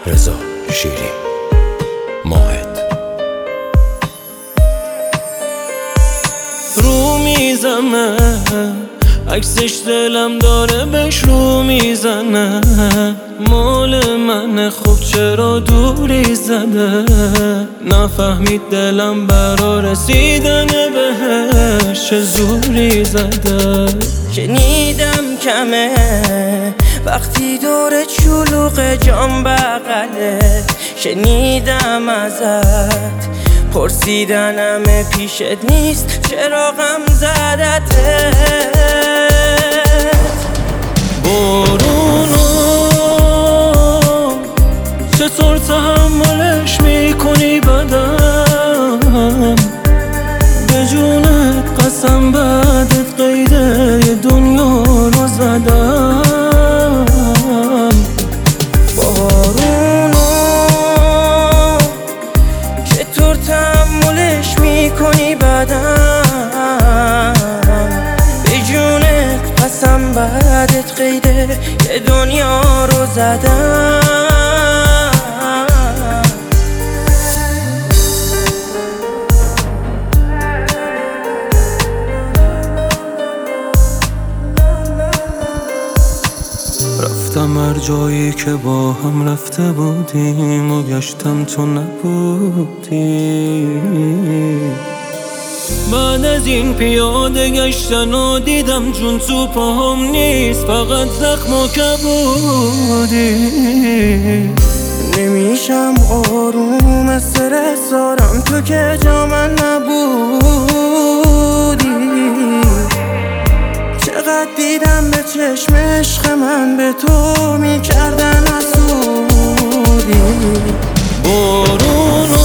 رضا شیری ماهد. رو میزنه عکسش دلم داره بهش رو میزنه، مال منه خب چرا دوری زده، نفهمید دلم برا رسیدن بهش چه زوری زده. شنیدم کمه وقتی دور چلوق جام بغله، شنیدم ازت پرسیدنم پیشت نیست چرا غم زدته. بارونو چطور تحملش میکنی بدم، به جونت قسم بعدت قیده ی دنیا رو زدم. بارونو چطور تحملش میکنی بدم، به جونت قسم بعدت قیده ی دنیا رو زدم. رفتم هر جایی که با هم رفته بودیم و گشتم تو نبودی، بعد از این پیاده گشتن و دیدم جون تو پاهم نیست فقط زخم و کبودی. نمیشم آروم استرس دارم تو که جا من نبودی، چقدر دیدم به چشم عشق من به تو میکردن حسودی. بارونو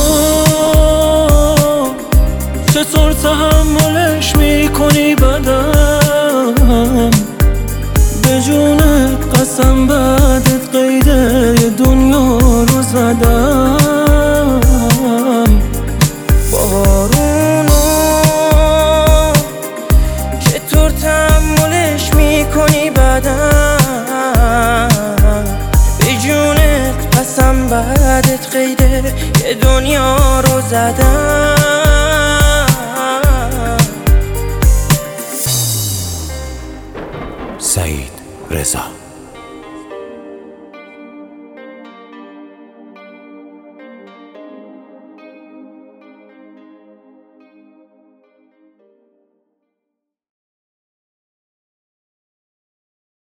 چطور تحملش میکنی بدم، به جونت قسم بعدت قیده ی دنیا رو زدم. بارونو چطور تحملش میکنی بدم، به جونت قسم بعدت قیده ی دنیا رو زدم. سعید رضا.